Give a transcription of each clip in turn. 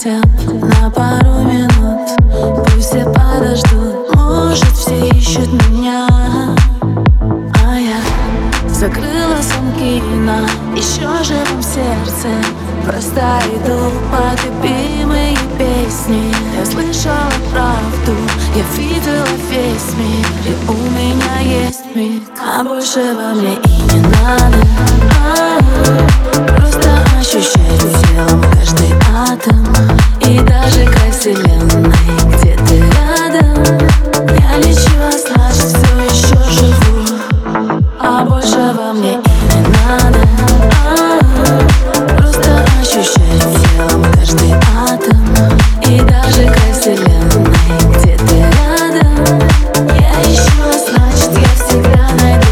хватит на пару минут. Пусть все подождут, может, все ищут меня, а я закрыла замки на еще живом сердце. Просто иду под любимые песни. Я слышала правду, я видела весь мир, и у меня есть миг, а больше во мне и не надо. Просто ощущать телом каждый атом и даже край вселенной, где ты рядом. Я лечу, а значит все еще живу, а больше во мне и не надо. Просто ощущать телом каждый атом и даже край вселенной, где ты рядом. Я ищу, а значит я всегда найду.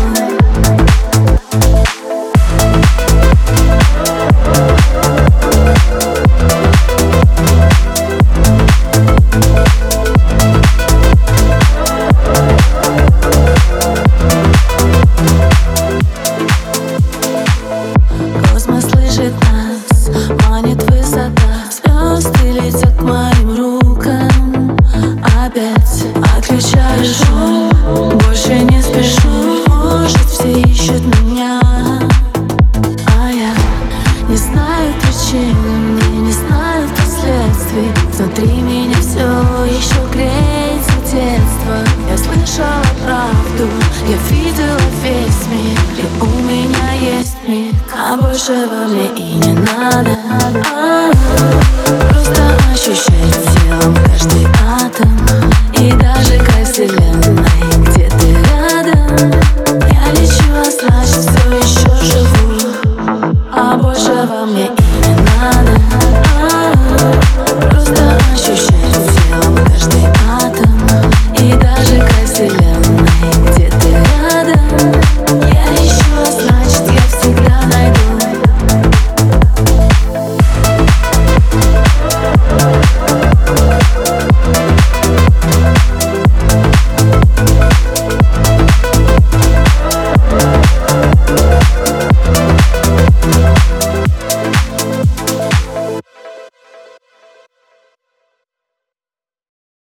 Космос слышит нас, манит высота. Звезды летят к моим рукам. Опять отключаю шум, больше не спешу. Может, все ищут меня, а я не знаю причин, не знаю последствий. Внутри меня все еще греется детство. Я слышала правду, я видела весь мир, и у меня есть миг, а больше во мне и не надо.